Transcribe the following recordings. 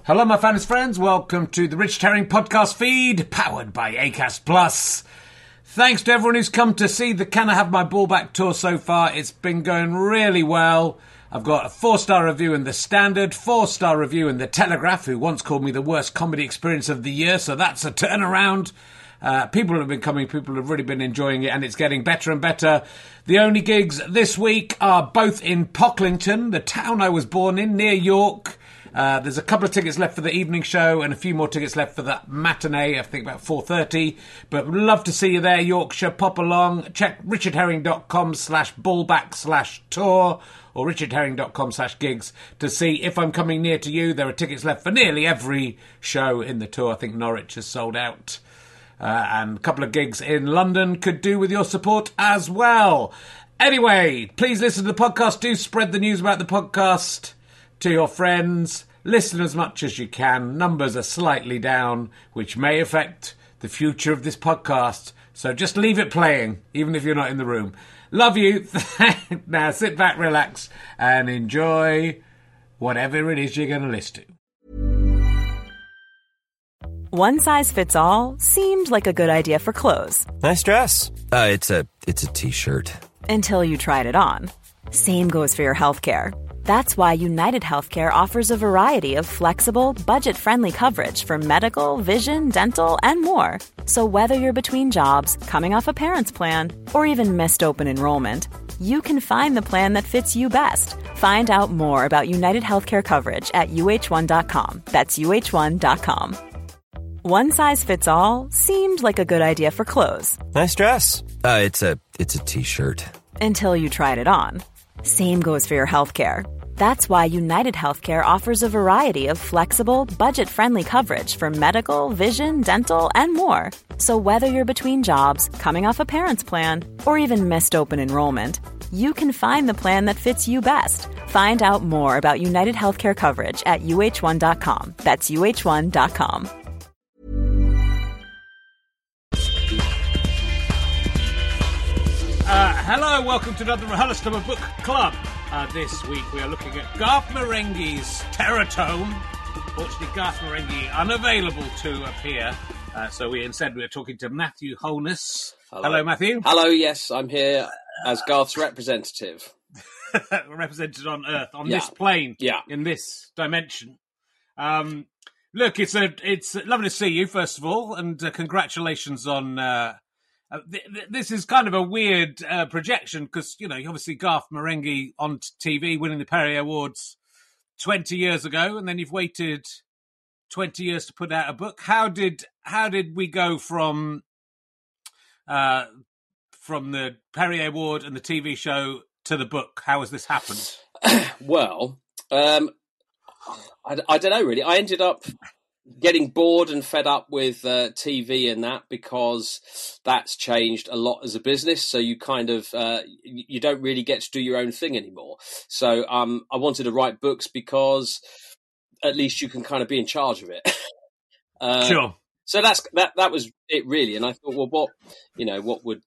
Hello, my fans friends. Welcome to the Richard Herring podcast feed, powered by Acast Plus. Thanks to everyone who's come to see the Can I Have My Ball Back tour so far. It's been going really well. I've got a 4-star review in The Standard, 4-star review in The Telegraph, who once called me the worst comedy experience of the year, so that's a turnaround. People have been coming, people have really been enjoying it, and it's getting better and better. The only gigs this week are both in Pocklington, the town I was born in, near York. There's a couple of tickets left for the evening show and a few more tickets left for the matinee, I think about 4:30. But we'd love to see you there, Yorkshire. Pop along. Check richardherring.com/ballback/tour or richardherring.com/gigs to see if I'm coming near to you. There are tickets left for nearly every show in the tour. I think Norwich has sold out. And a couple of gigs in London could do with your support as well. Anyway, please listen to the podcast. Do spread the news about the podcast to your friends. Listen as much as you can. Numbers are slightly down, which may affect the future of this podcast. So just leave it playing, even if you're not in the room. Love you. Now sit back, relax, and enjoy whatever it is you're going to listen to. One size fits all seemed like a good idea for clothes. Nice dress. It's a t-shirt. Until you tried it on. Same goes for your healthcare. That's why United Healthcare offers a variety of flexible, budget-friendly coverage for medical, vision, dental, and more. So whether you're between jobs, coming off a parent's plan, or even missed open enrollment, you can find the plan that fits you best. Find out more about United Healthcare coverage at uh1.com. That's uh1.com. One size fits all seemed like a good idea for clothes. Nice dress. It's a t-shirt. Until you tried it on. Same goes for your healthcare. That's why United Healthcare offers a variety of flexible, budget-friendly coverage for medical, vision, dental, and more. So whether you're between jobs, coming off a parent's plan, or even missed open enrollment, you can find the plan that fits you best. Find out more about United Healthcare coverage at uh1.com. That's uh1.com. Hello, welcome to another Rehearsal Book Club. This week we are looking at Garth Marenghi's Terror Tome. Fortunately, Garth Marenghi unavailable to appear, so we're talking to Matthew Holness. Hello, Matthew. Hello, yes, I'm here as Garth's representative. Represented on Earth, on this plane, in this dimension. Look, it's lovely to see you, first of all, and congratulations on... this is kind of a weird projection because, you know, obviously Garth Marenghi on TV winning the Perrier Awards 20 years ago, and then you've waited 20 years to put out a book. How did we go from the Perrier Award and the TV show to the book? How has this happened? Well, I don't know, really. I ended up getting bored and fed up with TV and that, because that's changed a lot as a business. So you kind of you don't really get to do your own thing anymore. So I wanted to write books because at least you can kind of be in charge of it. Sure. So that was it, really. And I thought, well, what would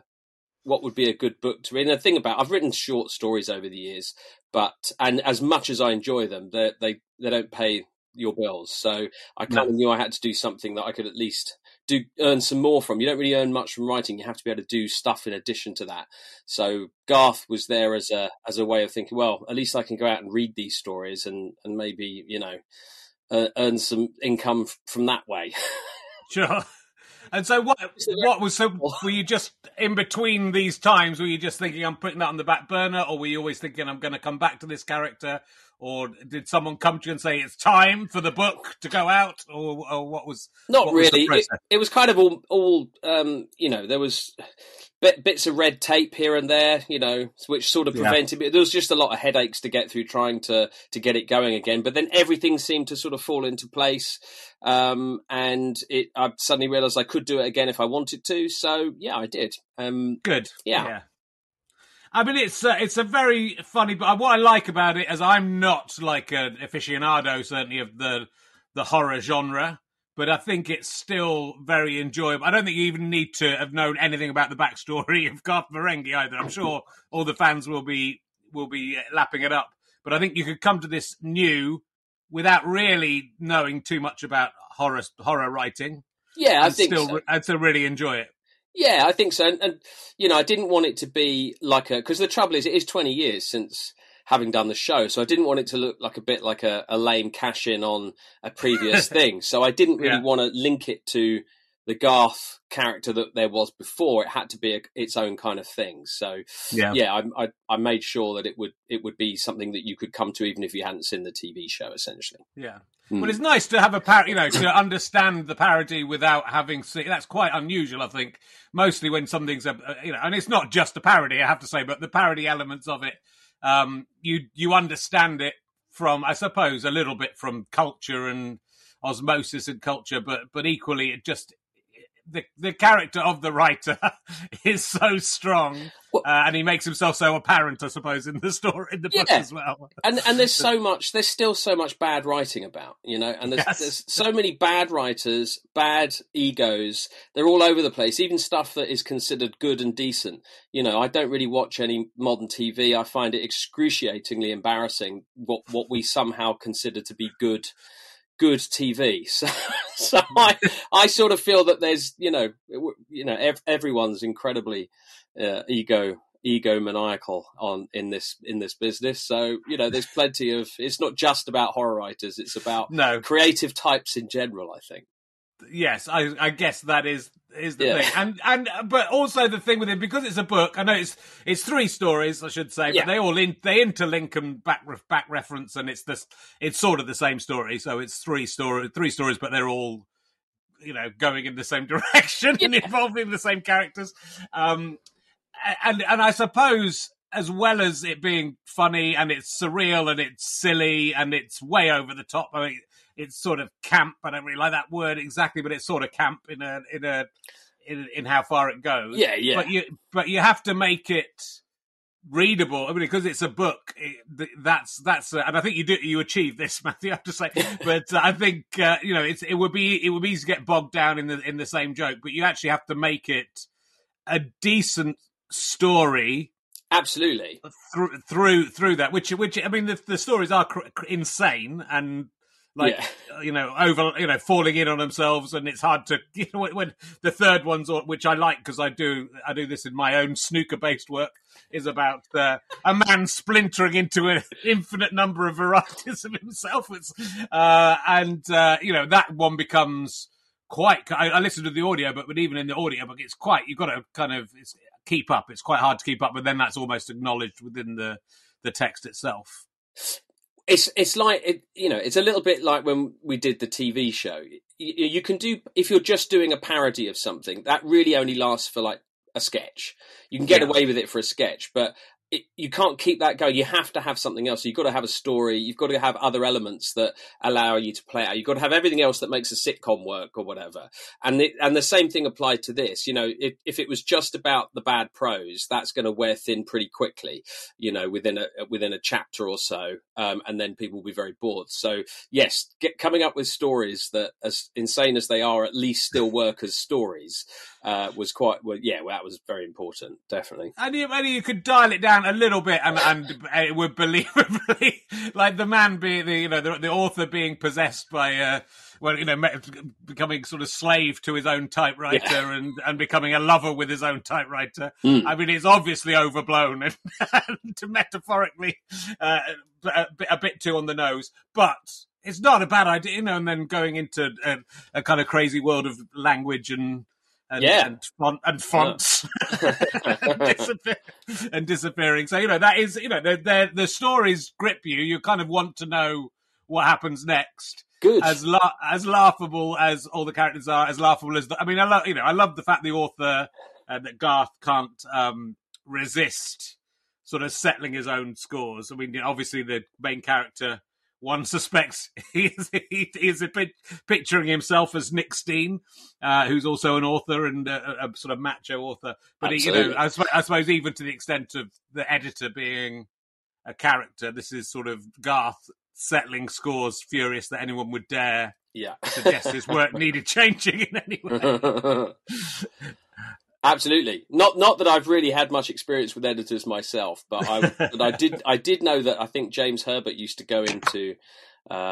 be a good book to read? And the thing about, I've written short stories over the years, and as much as I enjoy them, they don't pay your bills. So I kind of knew I had to do something that I could at least earn some more from. You don't really earn much from writing. You have to be able to do stuff in addition to that. So Garth was there as a way of thinking, well, at least I can go out and read these stories and maybe, earn some income from that way. Sure. And so were you just in between these times, were you just thinking I'm putting that on the back burner, or were you always thinking I'm going to come back to this character? Or did someone come to you and say it's time for the book to go out, or what was? Not really. It was kind of all there was bits of red tape here and there, which sort of prevented me. There was just a lot of headaches to get through trying to get it going again. But then everything seemed to sort of fall into place, and I suddenly realised I could do it again if I wanted to. So yeah, I did. Good. Yeah. I mean, it's a very funny, but what I like about it is I'm not like an aficionado, certainly, of the horror genre, but I think it's still very enjoyable. I don't think you even need to have known anything about the backstory of Garth Marenghi either. I'm sure all the fans will be lapping it up, but I think you could come to this new without really knowing too much about horror writing. Yeah, I think so. And to really enjoy it. Yeah, I think so. And I didn't want it to be like because the trouble is, it is 20 years since having done the show. So I didn't want it to look like a bit like a lame cash in on a previous thing. So I didn't really want to link it to the Garth character that there was before. It had to be its own kind of thing. So I made sure that it would be something that you could come to even if you hadn't seen the TV show, essentially. Yeah. Well, it's nice to have a to understand the parody without having seen. That's quite unusual, I think. Mostly when something's and it's not just a parody, I have to say, but the parody elements of it, you understand it from, I suppose, a little bit from culture and osmosis and culture, but equally, it just the character of the writer is so strong, and he makes himself so apparent, I suppose, in the story, in the book as well. And there's still so much bad writing about, and there's so many bad writers, bad egos. They're all over the place, even stuff that is considered good and decent. I don't really watch any modern TV. I find it excruciatingly embarrassing what we somehow consider to be good TV. So I sort of feel that there's, everyone's incredibly egomaniacal in this business. So, there's plenty of, it's not just about horror writers. It's about creative types in general, I think. Yes, I guess that is the thing, and but also the thing with it, because it's a book. I know it's 3 stories, I should say, but they interlink and back reference, and it's sort of the same story. So it's three stories, but they're all going in the same direction and involving the same characters. And I suppose, as well as it being funny and it's surreal and it's silly and it's way over the top. I mean, it's sort of camp. I don't really like that word exactly, but it's sort of camp in how far it goes. Yeah. But you have to make it readable. I mean, because it's a book. That's and I think you achieve this, Matthew. I have to say, but I think it would be easy to get bogged down in the same joke. But you actually have to make it a decent story. Absolutely. Through that, which I mean, the stories are insane and falling in on themselves, and it's hard to when the third one's, which I like because I do this in my own snooker-based work, is about a man splintering into an infinite number of varieties of himself. It's that one becomes quite. I listened to the audio, but even in the audiobook, it's quite. You've got to kind of keep up. It's quite hard to keep up, but then that's almost acknowledged within the text itself. It's like it's a little bit like when we did the TV show. You can do, if you're just doing a parody of something, that really only lasts for like a sketch. You can get away with it for a sketch, but you can't keep that going. You have to have something else. You've got to have a story. You've got to have other elements that allow you to play out. You've got to have everything else that makes a sitcom work or whatever. And the same thing applied to this. If it was just about the bad prose, that's going to wear thin pretty quickly, within a chapter or so. And then people will be very bored. So yes, coming up with stories that, as insane as they are, at least still work as stories, was quite, that was very important. Definitely. And you could dial it down a little bit, and it would believably, like the man being the author being possessed by becoming sort of slave to his own typewriter and becoming a lover with his own typewriter. I mean, it's obviously overblown and metaphorically a bit too on the nose, but it's not a bad idea, and then going into a kind of crazy world of language and fonts and disappearing. So that is the stories grip you. You kind of want to know what happens next. Good. As laughable as all the characters are, as laughable as I love the fact the author that Garth can't resist sort of settling his own scores. I mean, obviously the main character, one suspects he is picturing himself as Nick Steen, who's also an author and a sort of macho author. But I suppose even to the extent of the editor being a character, this is sort of Garth settling scores, furious that anyone would dare suggest his work needed changing in any way. Absolutely. Not that I've really had much experience with editors myself, but I did know that I think James Herbert used to go into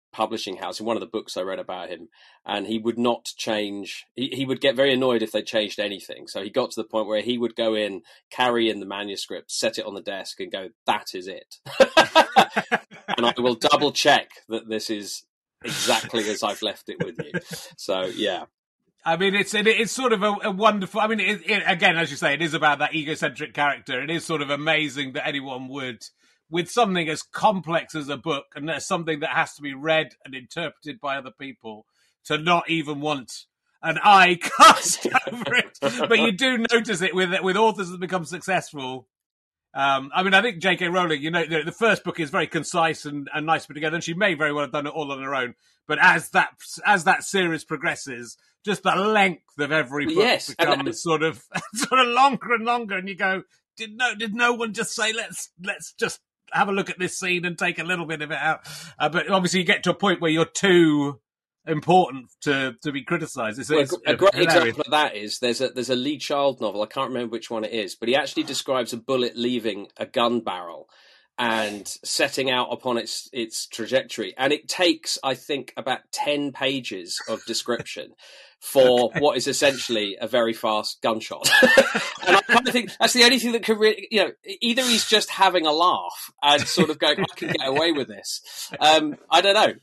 publishing house in one of the books I read about him, and he would not change. He would get very annoyed if they changed anything. So he got to the point where he would go in, carry in the manuscript, set it on the desk, and go, "That is it." And I will double check that this is exactly as I've left it with you. So yeah. I mean, it's sort of a wonderful. I mean, again, as you say, it is about that egocentric character. It is sort of amazing that anyone would, with something as complex as a book, and there's something that has to be read and interpreted by other people, to not even want an eye cast over it. But you do notice it with authors that become successful. I mean, I think J.K. Rowling, the first book is very concise and nice to put together, and she may very well have done it all on her own. But as that series progresses, just the length of every book becomes sort of longer and longer, and you go, did no one just say let's just have a look at this scene and take a little bit of it out? But obviously, you get to a point where you're too important to be criticised. A great example of that is there's a Lee Child novel. I can't remember which one it is, but he actually describes a bullet leaving a gun barrel and setting out upon its trajectory, and it takes, I think, about 10 pages of description for what is essentially a very fast gunshot. And I kind of think that's the only thing that could really, either he's just having a laugh and sort of going, I can get away with this. I don't know.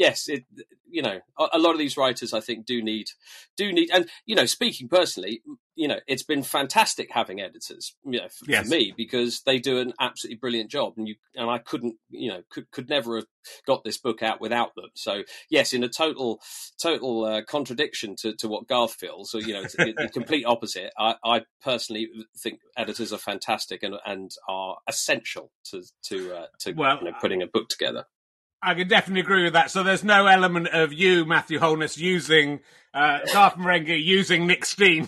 A lot of these writers, I think, do need, and, speaking personally, it's been fantastic having editors, for me, because they do an absolutely brilliant job, and I couldn't, could never have got this book out without them. So yes, in a total contradiction to what Garth feels, so it's the complete opposite. I personally think editors are fantastic and are essential to putting a book together. I can definitely agree with that. So there's no element of you, Matthew Holness, using Garth Marenghi using Nick Steen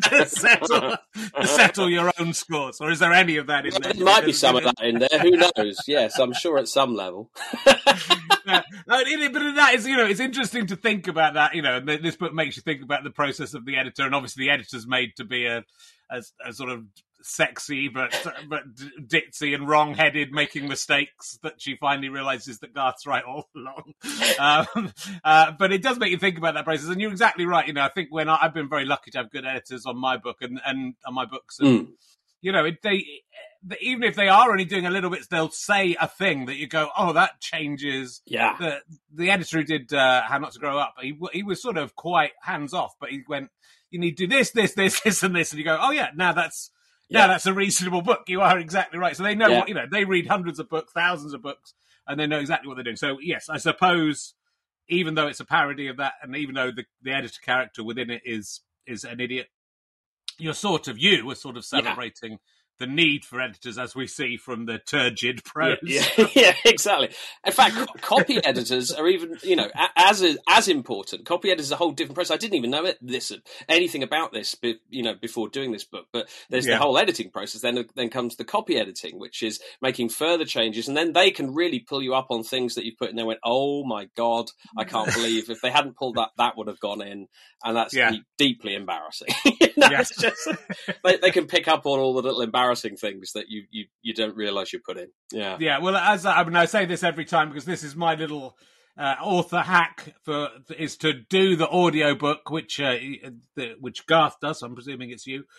to settle your own scores, or is there any of that in there? There might be some of that in there. Who knows? Yes, I'm sure at some level. But that is, it's interesting to think about that. And this book makes you think about the process of the editor, and obviously the editor's made to be a sort of sexy but ditzy and wrong-headed, making mistakes that she finally realizes that Garth's right all along. But it does make you think about that process, and you're exactly right. I think when I've been very lucky to have good editors on my book and on my books, and even if they are only doing a little bit, they'll say a thing that you go, oh, that changes. Yeah. The editor who did How Not to Grow Up, he was sort of quite hands off, but he went, you need to do this, and this, and you go, oh yeah, now that's a reasonable book. You are exactly right. So they know what, they read hundreds of books, thousands of books, and they know exactly what they're doing. So yes, I suppose, even though it's a parody of that, and even though the editor character within it is an idiot, you're sort of celebrating the need for editors, as we see from the turgid prose. Yeah, exactly. In fact, copy editors are even, as important. Copy editors is a whole different process. I didn't even know anything about this, before doing this book. But there's the whole editing process. Then comes the copy editing, which is making further changes, and then they can really pull you up on things that you've put in there. Went, oh my God, I can't believe if they hadn't pulled that would have gone in, and that's deeply embarrassing. It's just, they can pick up on all the little embarrassing things that you don't realize you put in. Well, I say this every time because this is my little author hack is to do the audiobook, which Garth does. I'm presuming it's you.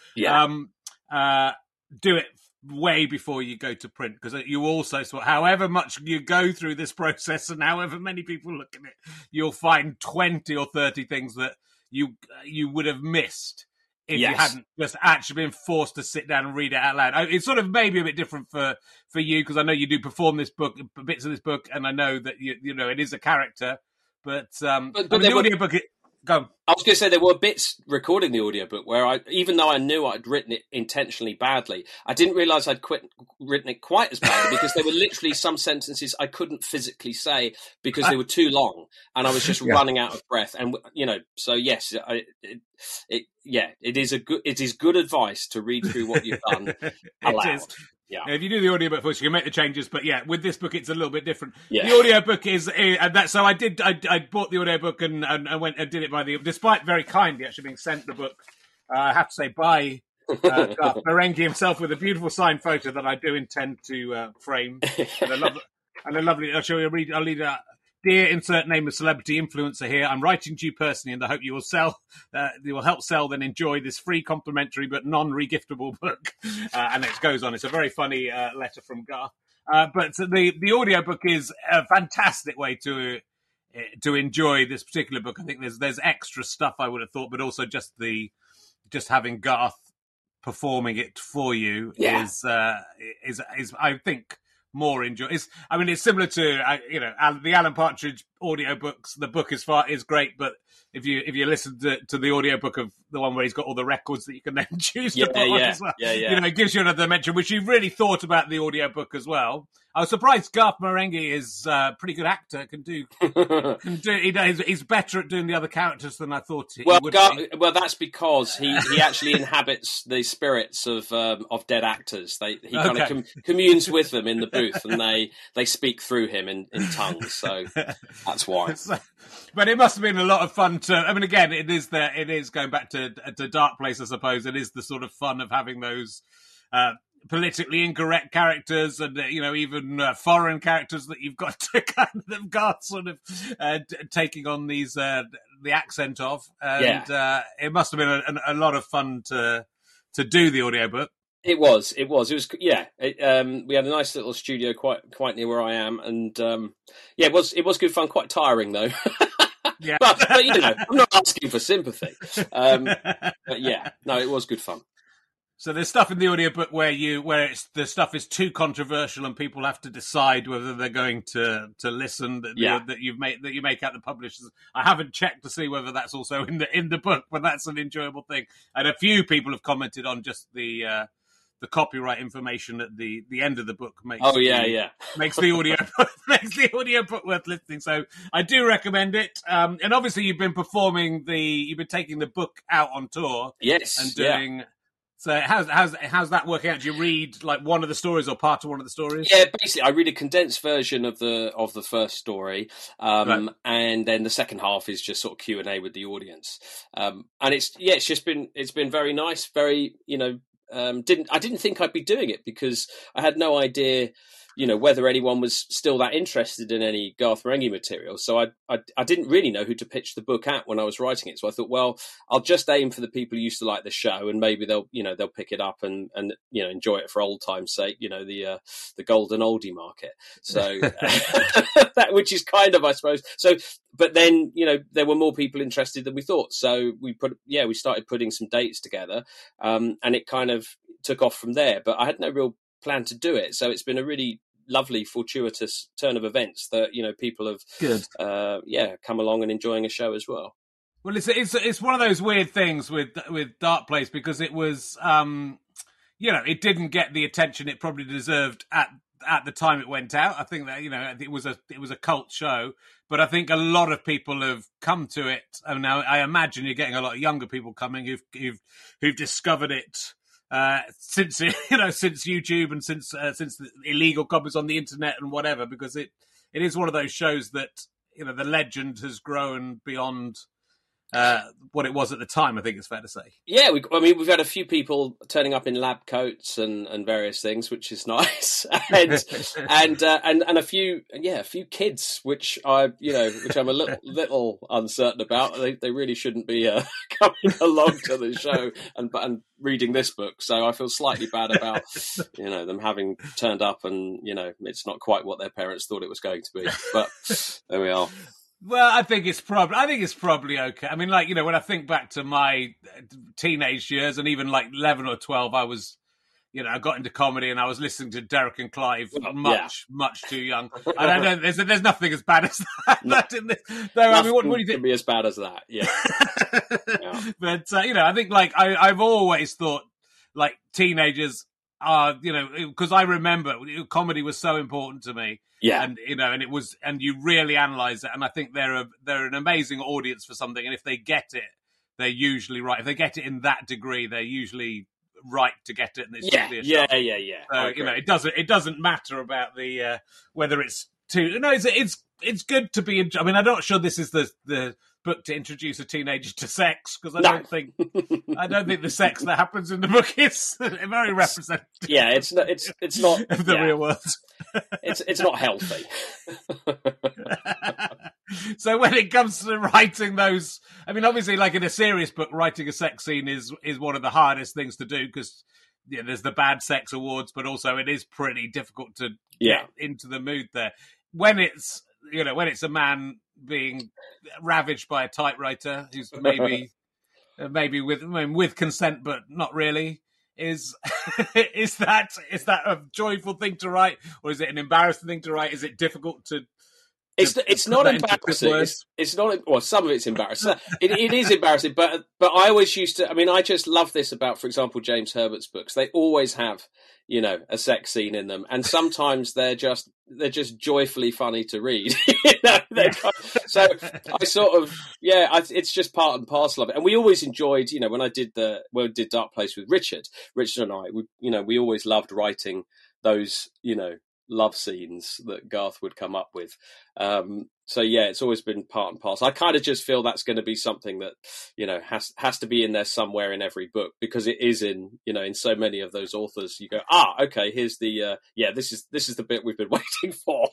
Do it way before you go to print, because you also, however much you go through this process and however many people look at it, you'll find 20 or 30 things that you would have missed if you hadn't just actually been forced to sit down and read it out loud. It's sort of maybe a bit different for you, because I know you do perform this book, bits of this book, and I know that it is a character. But the audiobook, go. I was going to say there were bits recording the audiobook where even though I knew I'd written it intentionally badly, I didn't realise I'd written it quite as badly, because there were literally some sentences I couldn't physically say because they were too long, and I was just running out of breath. And so yes, it is good advice to read through what you've done aloud. Yeah. If you do the audiobook first, you can make the changes. But with this book, it's a little bit different. Yeah. The audiobook is that. So I bought the audiobook and went and did it despite very kindly actually being sent the book. I have to say by Garth Marenghi himself, with a beautiful signed photo that I do intend to frame and a lovely. I'll read Dear insert name of celebrity influencer here, I'm writing to you personally in the hope you will help sell then enjoy this free complimentary but non-regiftable book. And it goes on. It's a very funny letter from Garth. But the audiobook is a fantastic way to enjoy this particular book. I think there's extra stuff I would have thought, but also just having Garth performing it for you is I think more enjoy. It's similar to the Alan Partridge audiobooks. The book is great, but if you listen to the audiobook of the one where he's got all the records that you can then choose to put on as well, it gives you another dimension, which you've really thought about the audiobook as well. I was surprised Garth Marenghi is a pretty good actor. He's better at doing the other characters than I thought he would be. Well, that's because he actually inhabits the spirits of dead actors. He kind of communes with them in the booth, and they speak through him in tongues. So that's why. But it must have been a lot of fun to. I mean, again, it is going back to Dark Place, I suppose. It is the sort of fun of having those politically incorrect characters, and even foreign characters that you've got to kind of Garth sort of taking on these the accent of, and it must have been a lot of fun to do the audiobook. It was. We had a nice little studio quite near where I am, and it was good fun. Quite tiring though. Yeah, but I'm not asking for sympathy. But it was good fun. So there's stuff in the audiobook where the stuff is too controversial and people have to decide whether they're going to listen that you make out the publishers. I haven't checked to see whether that's also in the book, but that's an enjoyable thing. And a few people have commented on just the copyright information at the end of the book makes the audiobook worth listening. So I do recommend it. And obviously you've been taking the book out on tour. Yes. And doing. So how's that working out? Do you read like one of the stories or part of one of the stories? Yeah, basically I read a condensed version of the first story, right. And then the second half is just sort of Q&A with the audience. And it's been very nice, very I didn't think I'd be doing it because I had no idea whether anyone was still that interested in any Garth Marenghi material. So I didn't really know who to pitch the book at when I was writing it. So I thought, well, I'll just aim for the people who used to like the show, and maybe they'll pick it up and enjoy it for old time's sake. The golden oldie market. So that, which is kind of, I suppose. So, but then there were more people interested than we thought. So we started putting some dates together, and it kind of took off from there. But I had no real plan to do it. So it's been a really lovely, fortuitous turn of events that people have come along and enjoying a show as well. Well, it's one of those weird things with Dark Place because it was it didn't get the attention it probably deserved at the time it went out. I think that it was a cult show, but I think a lot of people have come to it, and now I imagine you're getting a lot of younger people coming who've discovered it. Since YouTube and since the illegal copies on the internet and whatever, because it is one of those shows that the legend has grown beyond what it was at the time. I think it's fair to say. Yeah, we've had a few people turning up in lab coats and various things, which is nice, and a few kids, which I'm a little uncertain about. They really shouldn't be coming along to the show and reading this book. So I feel slightly bad about them having turned up and it's not quite what their parents thought it was going to be. But there we are. Well, I think it's probably okay. I mean, when I think back to my teenage years and even 11 or 12, I was, I got into comedy and I was listening to Derek and Clive much too young. I don't know. There's nothing as bad as that. No. In this. Though, I mean, what do you think? Can be as bad as that. Yeah. But I think I've always thought teenagers are, because I remember comedy was so important to me. Yeah, and and it was, and you really analyze it, and I think they're an amazing audience for something, and if they get it, they're usually right. If they get it in that degree, they're usually right to get it. And it's yeah. So it doesn't matter about the whether it's too. No, it's good to be. I mean, I'm not sure this is the book to introduce a teenager to sex, because I don't think the sex that happens in the book is very representative. Yeah, it's not of the real world. It's not healthy. So when it comes to writing those, I mean, obviously, like in a serious book, writing a sex scene is one of the hardest things to do, because there's the bad sex awards, but also it is pretty difficult to get into the mood there. When it's a man being ravaged by a typewriter who's maybe with consent but not really, is that a joyful thing to write, or is it an embarrassing thing to write? Is it difficult to? It's not embarrassing. It's not. Well, some of it's embarrassing. It is embarrassing, but I always used to. I mean, I just love this about, for example, James Herbert's books. They always have, a sex scene in them, and sometimes they're just joyfully funny to read. So I sort of it's just part and parcel of it. And we always enjoyed, when I did Dark Place with Richard and I, we always loved writing those, love scenes that Garth would come up with. So it's always been part and parcel. I kind of just feel that's going to be something that, has to be in there somewhere in every book, because it is in so many of those authors. You go, okay, here's the, this is the bit we've been waiting for.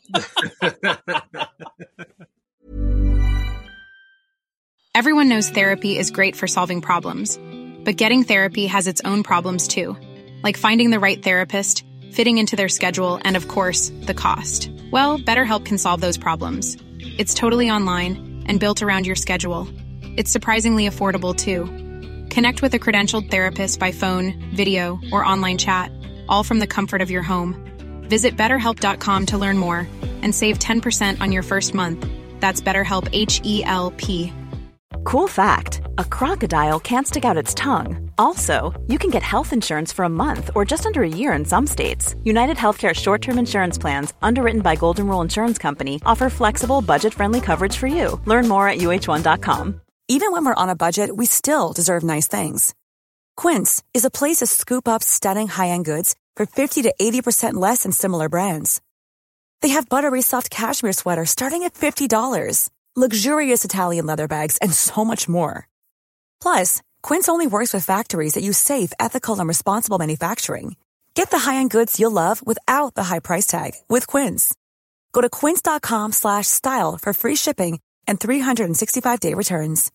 Everyone knows therapy is great for solving problems, but getting therapy has its own problems too, like finding the right therapist, fitting into their schedule, and of course, the cost. Well, BetterHelp can solve those problems. It's totally online and built around your schedule. It's surprisingly affordable too. Connect with a credentialed therapist by phone, video, or online chat, all from the comfort of your home. Visit BetterHelp.com to learn more and save 10% on your first month. That's BetterHelp, H-E-L-P. Cool fact, a crocodile can't stick out its tongue. Also, you can get health insurance for a month or just under a year in some states. United Healthcare short-term insurance plans, underwritten by Golden Rule Insurance Company, offer flexible, budget-friendly coverage for you. Learn more at UH1.com. Even when we're on a budget, we still deserve nice things. Quince is a place to scoop up stunning high-end goods for 50 to 80% less than similar brands. They have buttery soft cashmere sweaters starting at $50, luxurious Italian leather bags, and so much more. Plus, Quince only works with factories that use safe, ethical, and responsible manufacturing. Get the high-end goods you'll love without the high price tag with Quince. Go to quince.com/style for free shipping and 365-day returns.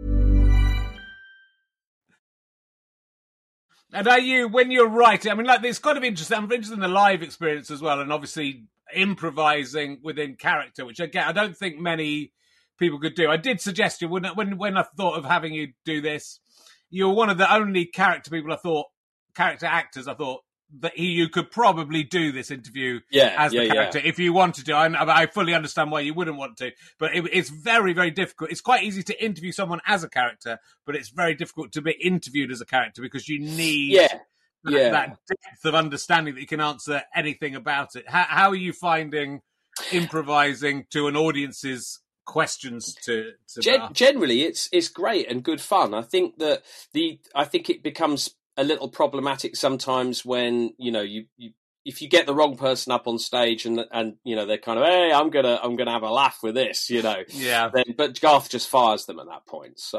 And are you, when you're writing, I mean, like, it's kind of interesting. I'm interested in the live experience as well, and obviously improvising within character, which again, I don't think many people could do. I did suggest you, when I thought of having you do this, you're one of the only character actors I thought that you could probably do this interview as the character if you wanted to. I fully understand why you wouldn't want to, but it's very, very difficult. It's quite easy to interview someone as a character, but it's very difficult to be interviewed as a character, because you need that depth of understanding that you can answer anything about it. How are you finding improvising to an audience's questions to generally it's great and good fun. I think that it becomes a little problematic sometimes when you if you get the wrong person up on stage and they're kind of, hey, I'm gonna have a laugh with this, but Garth just fires them at that point. So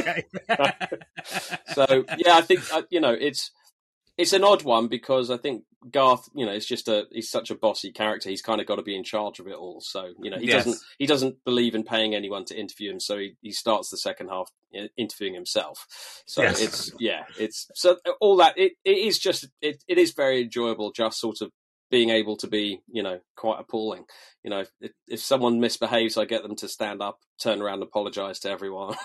I think it's an odd one, because I think Garth, he's such a bossy character. He's kind of got to be in charge of it all. So, he doesn't believe in paying anyone to interview him. So he starts the second half interviewing himself. So it's so all that. It is very enjoyable, just sort of being able to be, quite appalling. If someone misbehaves, I get them to stand up, turn around, apologize to everyone.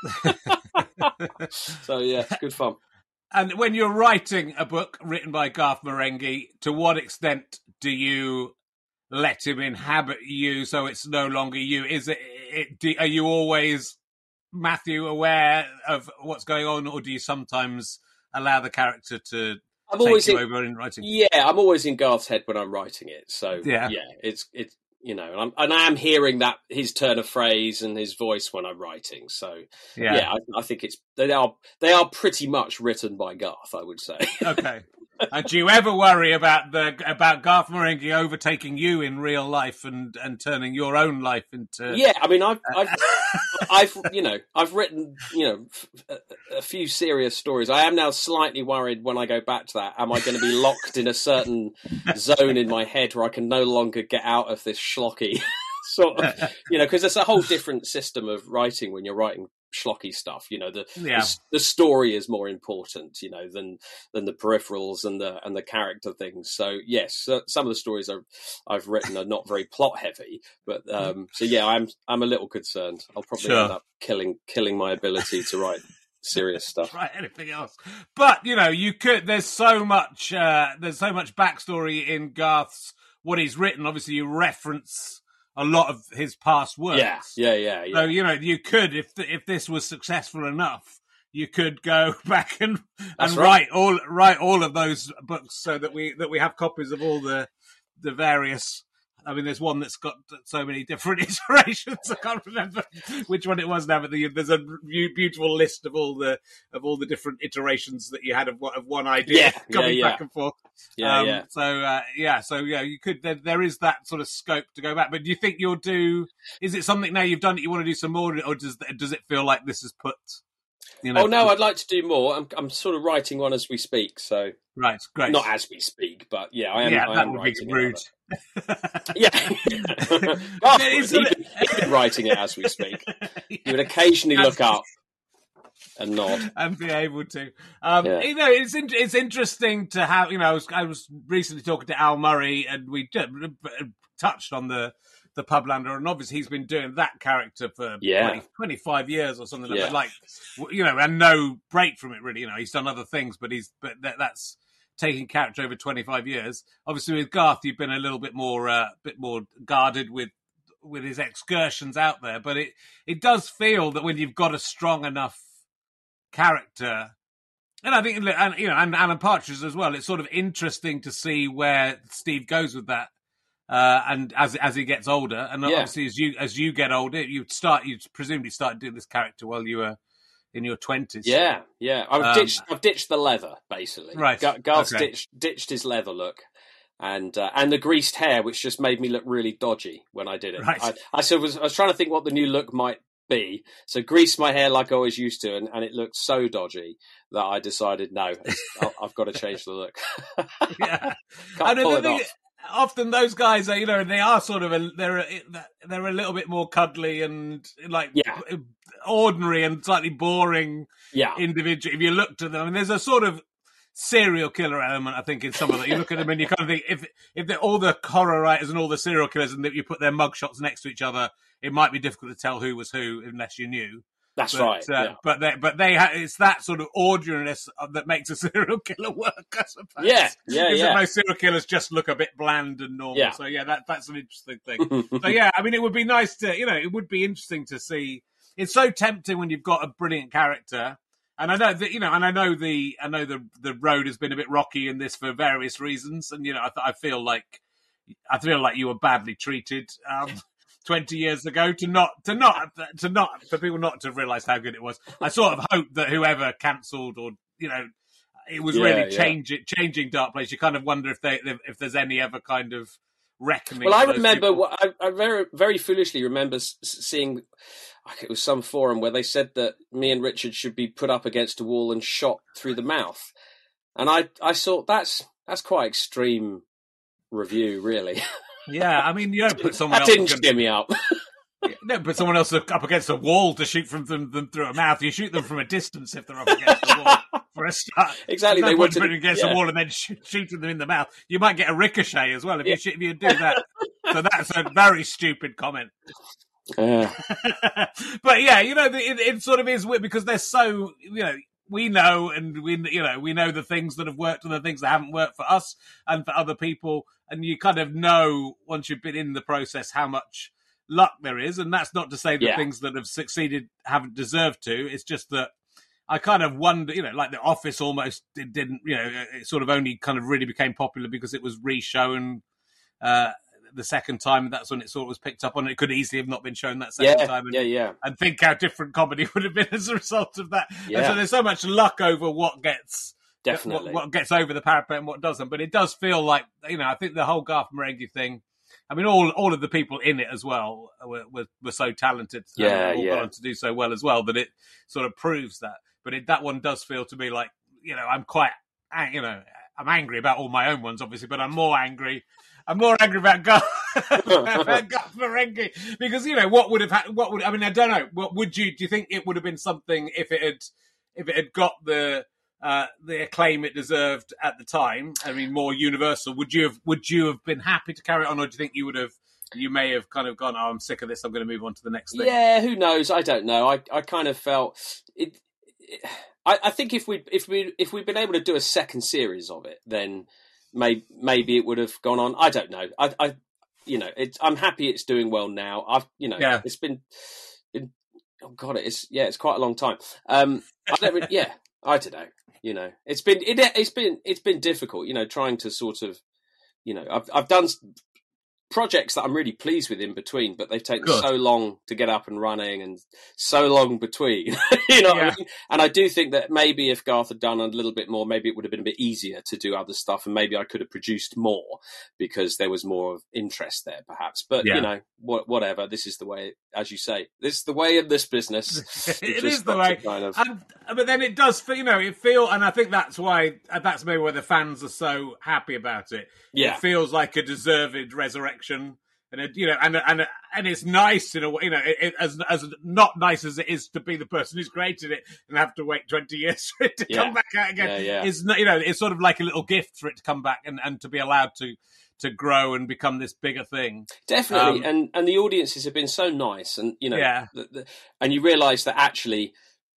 So it's good fun. And when you're writing a book written by Garth Marenghi, to what extent do you let him inhabit you, so it's no longer you? Are you always, Matthew, aware of what's going on, or do you sometimes allow the character to take you over in writing? Yeah, I'm always in Garth's head when I'm writing it. So it's and I am hearing that his turn of phrase and his voice when I'm writing. So I think they are pretty much written by Garth, I would say. Okay. And do you ever worry about Garth Marenghi overtaking you in real life and turning your own life into? Yeah, I mean, I've written a few serious stories. I am now slightly worried when I go back to that. Am I going to be locked in a certain zone in my head where I can no longer get out of this schlocky sort of, because it's a whole different system of writing when you're writing schlocky stuff. The story is more important, than the peripherals and the character things. So yes, some of the stories I've written are not very plot heavy, but so yeah, I'm a little concerned. I'll probably end up killing my ability to write serious stuff. Right, anything else? But you could. There's so much backstory in Garth's what he's written. Obviously, you reference a lot of his past works. Yeah. So you could, if this was successful enough, you could go back and write all of those books so that we have copies of all the various. I mean, there's one that's got so many different iterations. I can't remember which one it was now, but there's a beautiful list of all the different iterations that you had of one idea coming back and forth. So you could. There is that sort of scope to go back. But do you think you'll do? Is it something now you've done that you want to do some more, or does it feel like this is put? Oh no, I'd like to do more. I'm sort of writing one as we speak. So right, great. Not as we speak, but yeah, I am. Yeah, that am would be rude. He's been writing it as we speak. He would occasionally look up and nod and be able to. It's interesting to have. I was recently talking to Al Murray, and we touched on the Publander, and obviously he's been doing that character for 25 years or something like that. And no break from it really. He's done other things, but that's taking character over 25 years. Obviously with Garth, you've been a little bit more guarded with his excursions out there, but it does feel that when you've got a strong enough character, and I think, and Alan Partridge as well, it's sort of interesting to see where Steve goes with that. And as he gets older, and obviously as you get older, you presumably started doing this character while you were in your 20s. Yeah. I've ditched the leather basically. Right, Garth's ditched his leather look, and the greased hair, which just made me look really dodgy when I did it. Right. I was trying to think what the new look might be, so greased my hair like I always used to, and it looked so dodgy that I decided no, I've got to change the look. Yeah, can't pull it off. Often those guys are, they are sort of they're a little bit more cuddly and ordinary and slightly boring individual. If you look to them, and there's a sort of serial killer element, I think, in some of that. You look at them and you kind of think if they're all the horror writers and all the serial killers, and if you put their mugshots next to each other, it might be difficult to tell who was who unless you knew. That's right. But it's that sort of ordinariness that makes a serial killer work, I suppose. Yeah. Most serial killers just look a bit bland and normal. Yeah. So that's an interesting thing. So I mean, it would be nice to, it would be interesting to see. It's so tempting when you've got a brilliant character, and I know that, and I know the road has been a bit rocky in this for various reasons, and I feel like you were badly treated. 20 years ago for people not to realise how good it was. I sort of hope that whoever cancelled or it was really changing Dark Place. You kind of wonder if there's any other kind of reckoning. Well, I remember I very, very foolishly remember seeing, it was some forum where they said that me and Richard should be put up against a wall and shot through the mouth, and I thought that's quite extreme review, really. Yeah, I mean, you don't put someone that else... didn't steer me up. You don't put someone else up against a wall to shoot from them through a mouth. You shoot them from a distance if they're up against a wall, for a start. Exactly. They want to put them against a wall and then shoot them in the mouth. You might get a ricochet as well if you do that. So that's a very stupid comment. But it sort of is weird because they're so, we know, and we know the things that have worked and the things that haven't worked for us and for other people, and you kind of know once you've been in the process how much luck there is, and that's not to say that things that have succeeded haven't deserved to. It's just that I kind of wonder, like The Office almost didn't, it sort of only kind of really became popular because it was re-shown the second time. That's when it sort of was picked up on. It could easily have not been shown that second time. And think how different comedy would have been as a result of that. And so there's so much luck over what gets definitely. what gets over the parapet and what doesn't. But it does feel like, I think the whole Garth Marenghi thing. I mean, all of the people in it as well were so talented, and all gone on to do so well as well, that it sort of proves that. But that one does feel to me like, I'm quite, I'm angry about all my own ones, obviously, but I'm more angry about Garth Marenghi, because what would I mean, I don't know. Do you think it would have been something if it had got the acclaim it deserved at the time? I mean, more universal. Would you have been happy to carry it on, or do you think you may have kind of gone, oh, I'm sick of this, I'm going to move on to the next thing? Yeah, who knows? I don't know. I kind of felt it. I think if we'd been able to do a second series of it, then maybe it would have gone on. I don't know. I'm happy it's doing well now. It's been oh god, it's quite a long time. I don't know. It's been difficult. Trying to sort of, I've done projects that I'm really pleased with in between, but they've taken so long to get up and running and so long between, what I mean? And I do think that maybe if Garth had done a little bit more, maybe it would have been a bit easier to do other stuff, and maybe I could have produced more because there was more of interest there, perhaps. But, whatever, this is the way, as you say, this is the way in this business. It is the way. But then it does feel, and I think that's maybe why the fans are so happy about it. Yeah. It feels like a deserved resurrection, and and it's nice in a way, as not nice as it is to be the person who's created it and have to wait 20 years for it to come back out again. It's it's sort of like a little gift for it to come back and to be allowed to grow and become this bigger thing. Definitely, and the audiences have been so nice, and and you realise that actually,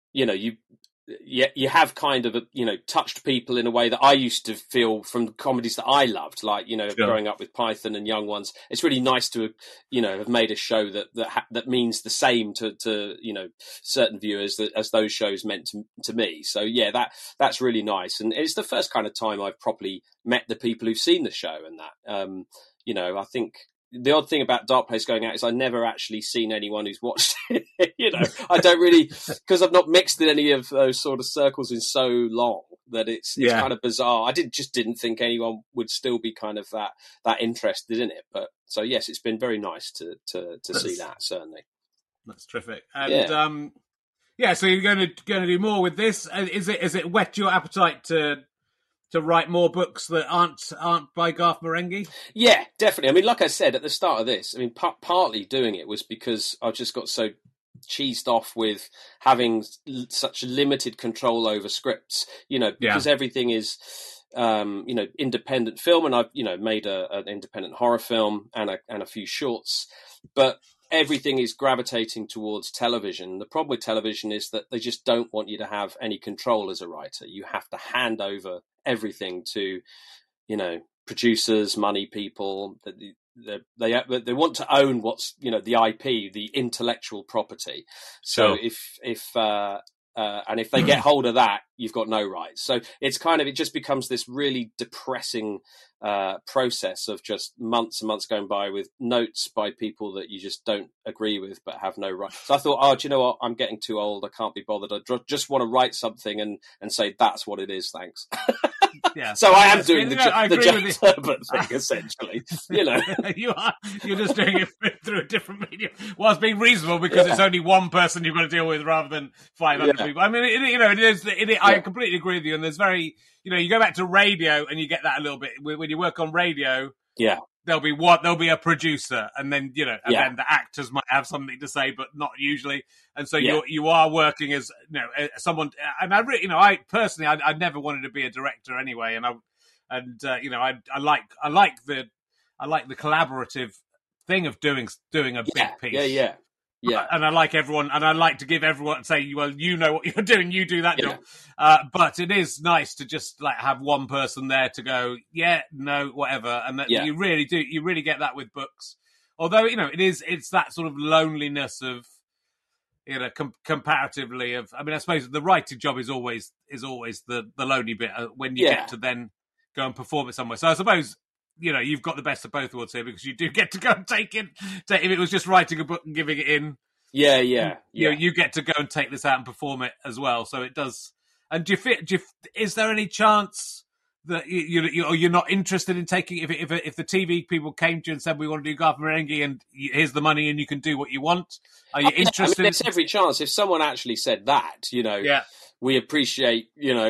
you have kind of touched people in a way that I used to feel from the comedies that I loved, like growing up with Python and Young Ones. It's really nice to have made a show that means the same to certain viewers as those shows meant to me. So that's really nice, and it's the first kind of time I've properly met the people who've seen the show, and that I think. The odd thing about Dark Place going out is I've never actually seen anyone who's watched it. I don't really, because I've not mixed in any of those sort of circles in so long that it's kind of bizarre. I just didn't think anyone would still be kind of that interested in it. But so yes, it's been very nice to see that, certainly. That's terrific. And so you're going to do more with this. Is it whet your appetite to write more books that aren't by Garth Marenghi? Yeah, definitely. I mean, like I said at the start of this, I mean, partly doing it was because I just got so cheesed off with having such limited control over scripts, because everything is, independent film, and I've, made an independent horror film and a few shorts, but everything is gravitating towards television. The problem with television is that they just don't want you to have any control as a writer. You have to hand over everything to, producers, money people. They want to own what's, the IP, the intellectual property. So if they get hold of that, you've got no rights. So it just becomes this really depressing process of just months and months going by with notes by people that you just don't agree with but have no right. So I thought, do you know what? I'm getting too old. I can't be bothered. I just want to write something and say that's what it is. Thanks. Yeah. So I am doing the Jack Herbert thing, essentially. You're just doing it through a different medium. Well, it's being reasonable because it's only one person you've got to deal with rather than 500 people. I mean, it is. I completely agree with you. And there's you go back to radio and you get that a little bit when you work on radio. Yeah. There'll be a producer, and then then the actors might have something to say, but not usually. And so you are working as someone. And I personally, I never wanted to be a director anyway. And I like the collaborative thing of doing a big piece. Yeah, and I like everyone, and I like to give everyone say, well, you know what you're doing, you do that job. But it is nice to just have one person there to go, no, whatever, and that you really do. You really get that with books, although it's that sort of loneliness of comparatively of. I mean, I suppose the writing job is always the lonely bit when you get to then go and perform it somewhere. So I suppose. You've got the best of both worlds here because you do get to go and take it. If it was just writing a book and giving it in, you get to go and take this out and perform it as well. So it does. And is there any chance that you're not interested in taking, if the TV people came to you and said, we want to do Garth Marenghi and here's the money and you can do what you want? Are you interested? I mean, there's every chance. If someone actually said that, we appreciate,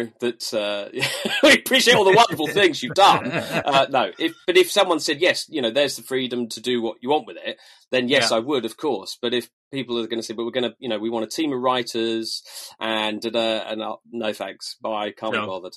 that we appreciate all the wonderful things you've done. But if someone said, yes, there's the freedom to do what you want with it, then yes, I would, of course. But if people are going to say, but we're going to, we want a team of writers and no thanks, bye, can't be bothered.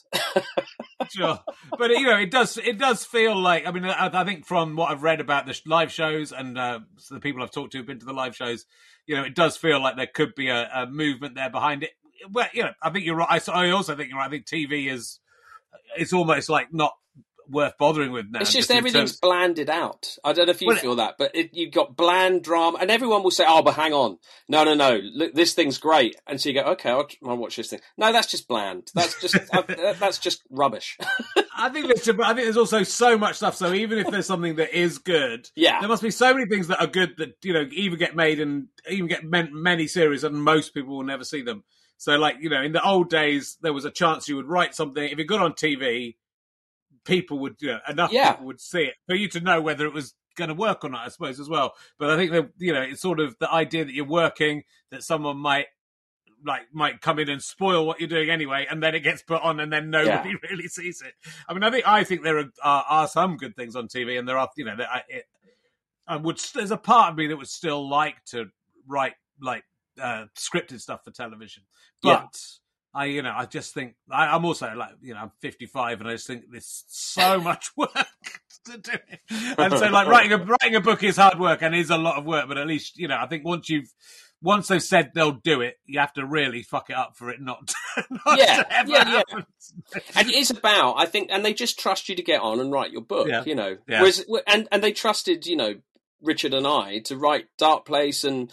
Sure. But, it does feel like, I mean, I think from what I've read about the live shows and the people I've talked to who've been to the live shows, it does feel like there could be a movement there behind it. Well, I think you're right. I also think you're right. I think TV it's almost like not worth bothering with now. It's just everything's blanded out. I don't know if you feel that, but you've got bland drama, and everyone will say, "Oh, but hang on, no, look, this thing's great," and so you go, "Okay, I'll watch this thing." No, that's just bland. That's just that's just rubbish. I think there's also so much stuff. So even if there's something that is good, there must be so many things that are good that even get made and even get many series, and most people will never see them. So, like, in the old days, there was a chance you would write something. If it got on TV, people would, enough people would see it for you to know whether it was going to work or not, I suppose, as well. But I think that, it's sort of the idea that you're working, that someone might come in and spoil what you're doing anyway, and then it gets put on and then nobody really sees it. I mean, I think there are some good things on TV, and there are, there's a part of me that would still like to write, scripted stuff for television, but I just think I'm also I'm 55 and I just think there's so much work to do it. And so writing a book is hard work and is a lot of work, but at least I think once they've said they'll do it, you have to really fuck it up for it not to ever happen. And it is about, I think, and they just trust you to get on and write your book, whereas and they trusted Richard and I to write Dark Place and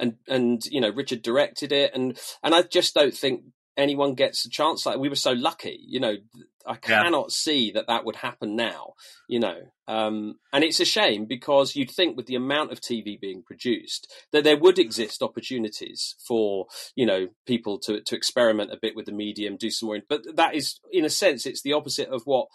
Richard directed it and I just don't think anyone gets a chance like we were so lucky. I cannot see that would happen now. And it's a shame because you'd think with the amount of TV being produced that there would exist opportunities for people to experiment a bit with the medium, do some more. But that is, in a sense, it's the opposite of what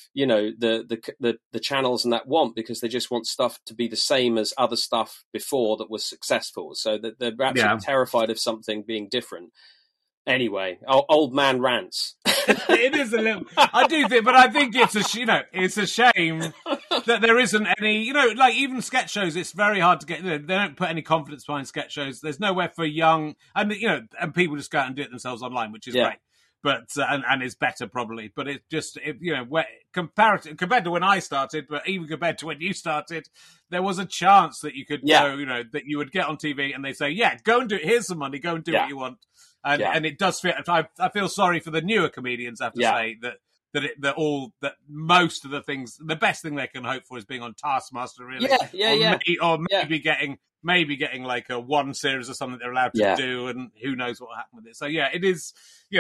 the channels and that want, because they just want stuff to be the same as other stuff before that was successful. So that they're absolutely terrified of something being different. Anyway, old man rants. It is a little. I do think, but I think it's a shame that there isn't any. Even sketch shows. It's very hard to get. They don't put any confidence behind sketch shows. There's nowhere for young, and people just go out and do it themselves online, which is great. But and it's better probably. But it's just compared to when I started, but even compared to when you started, there was a chance that you could go. That you would get on TV and they say, go and do it. Here's some money. Go and do what you want. And it does feel. I feel sorry for the newer comedians. I have to say that most of the things, the best thing they can hope for is being on Taskmaster, really. Or maybe getting like a one series or something they're allowed to do, and who knows what will happen with it. So it is.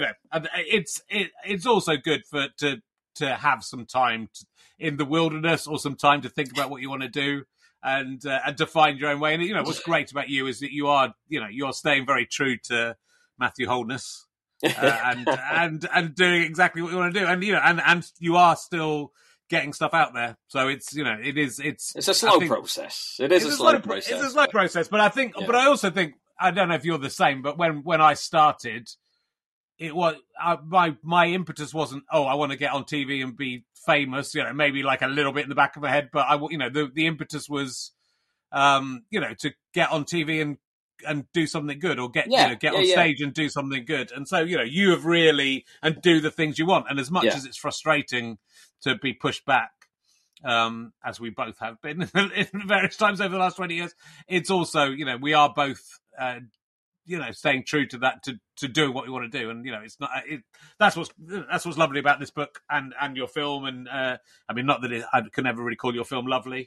It's also good to have some time in the wilderness or some time to think about what you want to do. And to find your own way. And what's great about you is that you are you're staying very true to Matthew Holness and doing exactly what you want to do, and and you are still getting stuff out there. So it's it's a slow process. It's a slow process. It's a slow process, but I think, but I also think, I don't know if you're the same, but when I started, it was my impetus wasn't I want to get on TV and be famous. Maybe like a little bit in the back of my head, but the impetus was to get on TV and do something good, or get on stage and do something good. And so, you have really, and do the things you want. And as much as it's frustrating to be pushed back, as we both have been in various times over the last 20 years, it's also, we are both, staying true to that, to do what we want to do. And, it's not, that's what's lovely about this book and your film. And, I mean, not that I can never really call your film lovely.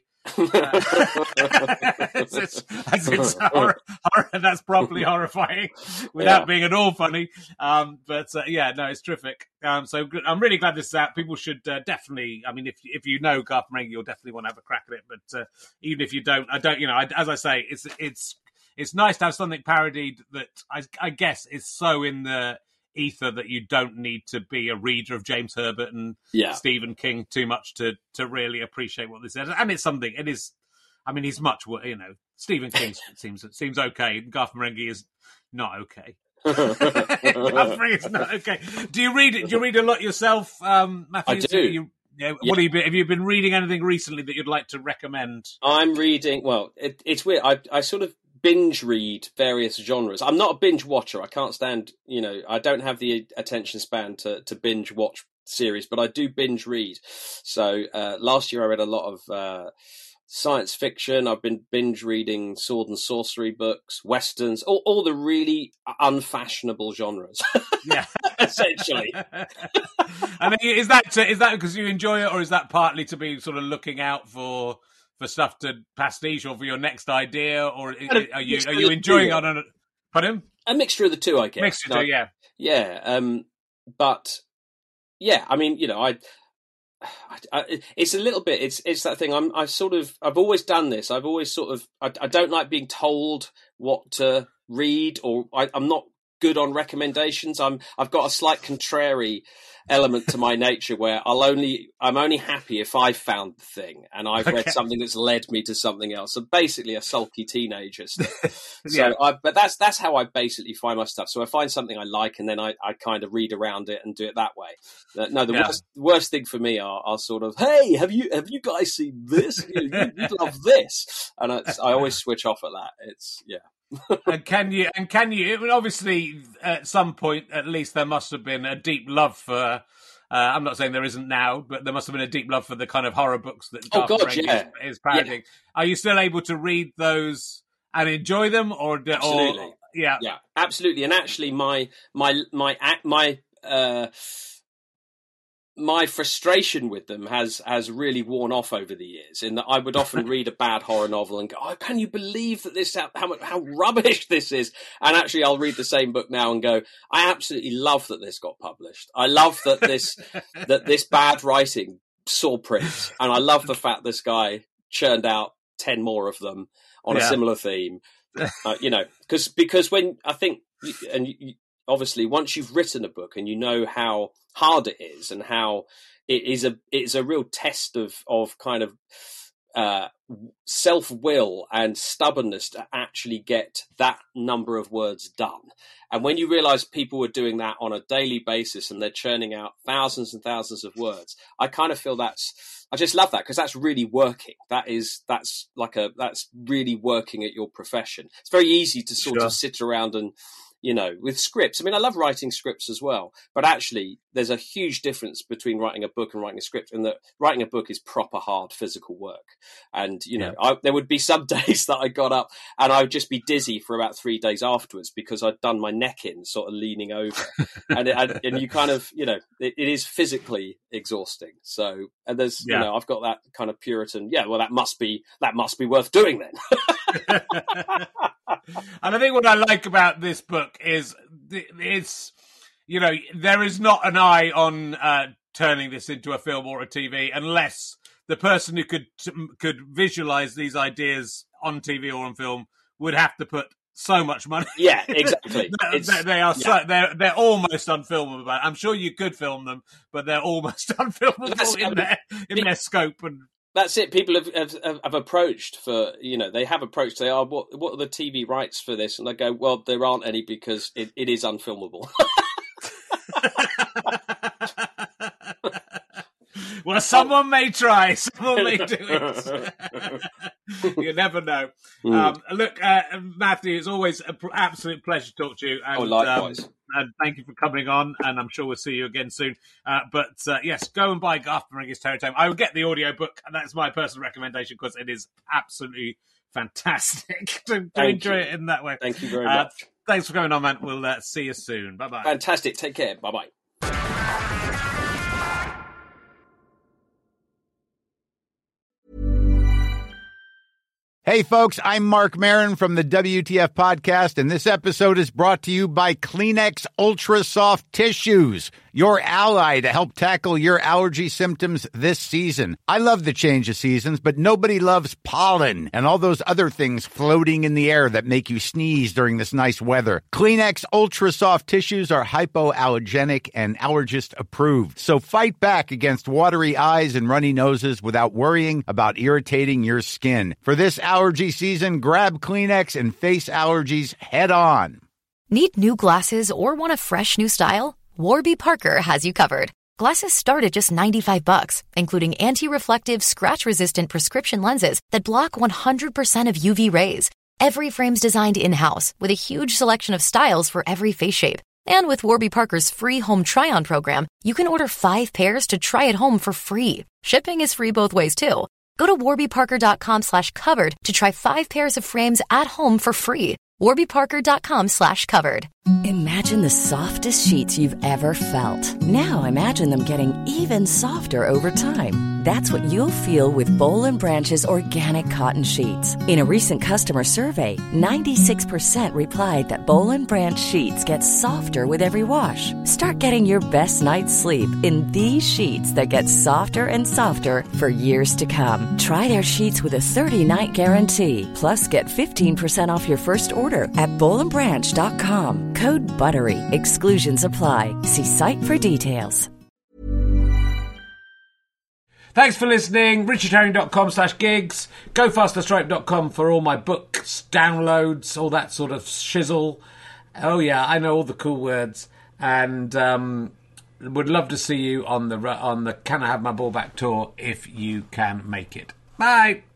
That's properly horrifying without being at all funny. It's terrific. So good. I'm really glad this is out. People should definitely. I mean, if you know Garth Marenghi, you'll definitely want to have a crack at it. But even if you don't, as I say, it's nice to have something parodied that I guess is so in the ether that you don't need to be a reader of James Herbert and Stephen King too much to really appreciate what this is. And it's something. It is. I mean, he's much. Stephen King seems okay. Garth Marenghi is not okay. Garth Marenghi is not okay. Do you read it? Do you read a lot yourself, Matthew? I do. What have you been reading anything recently that you'd like to recommend? I'm reading. Well, it's weird. I sort of binge read various genres. I'm not a binge watcher. I can't stand. I don't have the attention span to binge watch series, but I do binge read. So last year I read a lot of science fiction. I've been binge reading sword and sorcery books, westerns, all the really unfashionable genres. Yeah, essentially. And is that because you enjoy it, or is that partly to be sort of looking out for stuff to pastiche or for your next idea, or are you enjoying it on pardon? A mixture of the two, I guess. Mixture, yeah. Yeah, but yeah, I mean, it's a little bit. It's that thing. I've always done this. I've always sort of. I don't like being told what to read, or I'm not good on recommendations. I've got a slight contrary element to my nature where I'm only happy if I've found the thing and I've read something that's led me to something else. So basically a sulky teenager stuff. But that's how I basically find my stuff. So I find something I like and then I kind of read around it and do it that way. The worst thing for me are sort of, hey, have you guys seen this? You love this. And I always switch off at that. It's, yeah. and can you obviously at some point at least there must have been a deep love for I'm not saying there isn't now, but there must have been a deep love for the kind of horror books that is parodying. Are you still able to read those and enjoy them, or absolutely? Yeah, absolutely. And actually my frustration with them has really worn off over the years, in that I would often read a bad horror novel and go, oh, can you believe that how rubbish this is? And actually I'll read the same book now and go, I absolutely love that this got published. I love that this bad writing saw print. And I love the fact this guy churned out 10 more of them on a similar theme. Because when I think, obviously, once you've written a book and you know how hard it is and how it's a real test of kind of self-will and stubbornness to actually get that number of words done. And when you realize people were doing that on a daily basis and they're churning out thousands and thousands of words, I kind of feel I just love that, because that's really working. That's really working at your profession. It's very easy to sort of sit around and, with scripts. I mean, I love writing scripts as well, but actually there's a huge difference between writing a book and writing a script, and that writing a book is proper hard physical work. And, there would be some days that I got up and I would just be dizzy for about 3 days afterwards because I'd done my neck in sort of leaning over and you kind of, it is physically exhausting. So, and there's, I've got that kind of Puritan, that must be worth doing then. And I think what I like about this book is it's, there is not an eye on turning this into a film or a TV unless the person who could visualize these ideas on TV or on film would have to put so much money. Yeah, exactly. They're almost unfilmable. I'm sure you could film them, but they're almost unfilmable in their scope and. That's it. People have approached for, they have approached, say, what are the TV rights for this? And they go, well, there aren't any because it is unfilmable. Well, someone may try. Someone may do it. You never know. Look, Matthew, it's always an absolute pleasure to talk to you. And, likewise. And thank you for coming on, and I'm sure we'll see you again soon. But yes, go and buy Garth Marenghi's Terror Tome. I will get the audiobook, and that's my personal recommendation because it is absolutely fantastic to enjoy it in that way. Thank you very much. Thanks for coming on, man. We'll see you soon. Bye-bye. Fantastic. Take care. Bye-bye. Hey, folks, I'm Mark Maron from the WTF Podcast, and this episode is brought to you by Kleenex Ultra Soft Tissues. your ally to help tackle your allergy symptoms this season. I love the change of seasons, but nobody loves pollen and all those other things floating in the air that make you sneeze during this nice weather. Kleenex Ultra Soft Tissues are hypoallergenic and allergist approved. So fight back against watery eyes and runny noses without worrying about irritating your skin. For this allergy season, grab Kleenex and face allergies head on. Need new glasses or want a fresh new style? Warby Parker has you covered. Glasses start at just $95, including anti-reflective, scratch-resistant prescription lenses that block 100% of UV rays. Every frame's designed in-house with a huge selection of styles for every face shape. And with Warby Parker's free home try-on program, you can order 5 pairs to try at home for free. Shipping is free both ways, too. Go to warbyparker.com/covered to try 5 pairs of frames at home for free. warbyparker.com/covered. Imagine the softest sheets you've ever felt. Now imagine them getting even softer over time. That's what you'll feel with Boll & Branch's organic cotton sheets. In a recent customer survey, 96% replied that Boll & Branch sheets get softer with every wash. Start getting your best night's sleep in these sheets that get softer and softer for years to come. Try their sheets with a 30-night guarantee. Plus, get 15% off your first order at bollandbranch.com. Code BUTTERY. Exclusions apply. See site for details. Thanks for listening. richardherring.com/gigs. GoFasterStripe.com for all my books, downloads, all that sort of shizzle. Oh yeah, I know all the cool words. And would love to see you on the Can I Have My Ball Back tour if you can make it. Bye.